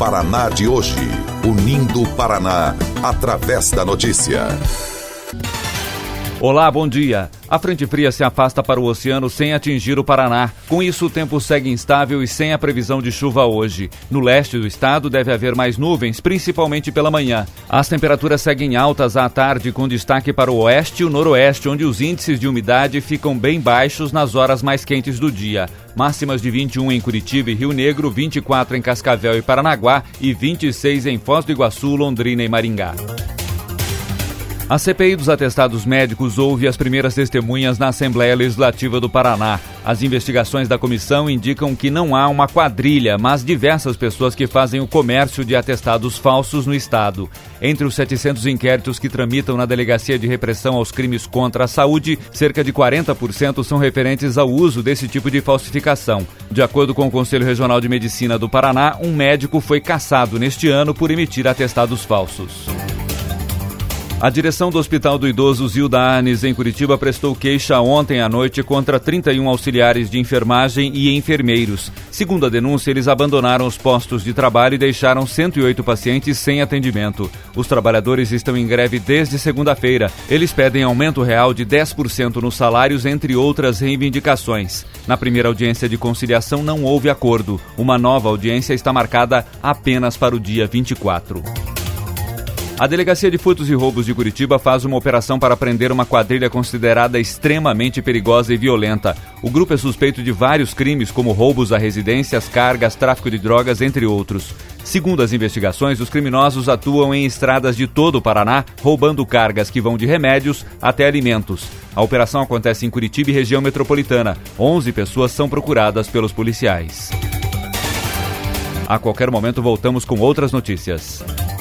Paraná de hoje. Unindo o Paraná através da notícia. Olá, bom dia. A frente fria se afasta para o oceano sem atingir o Paraná. Com isso, o tempo segue instável e sem a previsão de chuva hoje. No leste do estado deve haver mais nuvens, principalmente pela manhã. As temperaturas seguem altas à tarde, com destaque para o oeste e o noroeste, onde os índices de umidade ficam bem baixos nas horas mais quentes do dia. Máximas de 21 em Curitiba e Rio Negro, 24 em Cascavel e Paranaguá e 26 em Foz do Iguaçu, Londrina e Maringá. A CPI dos atestados médicos ouve as primeiras testemunhas na Assembleia Legislativa do Paraná. As investigações da comissão indicam que não há uma quadrilha, mas diversas pessoas que fazem o comércio de atestados falsos no estado. Entre os 700 inquéritos que tramitam na Delegacia de Repressão aos Crimes contra a Saúde, cerca de 40% são referentes ao uso desse tipo de falsificação. De acordo com o Conselho Regional de Medicina do Paraná, um médico foi cassado neste ano por emitir atestados falsos. A direção do Hospital do Idoso Zilda Arnes, em Curitiba, prestou queixa ontem à noite contra 31 auxiliares de enfermagem e enfermeiros. Segundo a denúncia, eles abandonaram os postos de trabalho e deixaram 108 pacientes sem atendimento. Os trabalhadores estão em greve desde segunda-feira. Eles pedem aumento real de 10% nos salários, entre outras reivindicações. Na primeira audiência de conciliação não houve acordo. Uma nova audiência está marcada apenas para o dia 24. A Delegacia de Furtos e Roubos de Curitiba faz uma operação para prender uma quadrilha considerada extremamente perigosa e violenta. O grupo é suspeito de vários crimes, como roubos a residências, cargas, tráfico de drogas, entre outros. Segundo as investigações, os criminosos atuam em estradas de todo o Paraná, roubando cargas que vão de remédios até alimentos. A operação acontece em Curitiba e região metropolitana. 11 pessoas são procuradas pelos policiais. A qualquer momento voltamos com outras notícias.